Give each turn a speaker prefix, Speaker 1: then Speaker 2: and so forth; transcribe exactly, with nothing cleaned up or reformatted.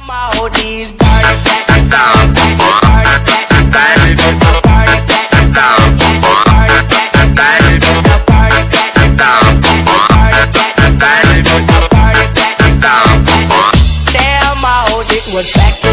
Speaker 1: my oldies party back and down, party back and down, party back and down, party back and down, party back and down, party back and down, party back and down. Damn, my old dick was back.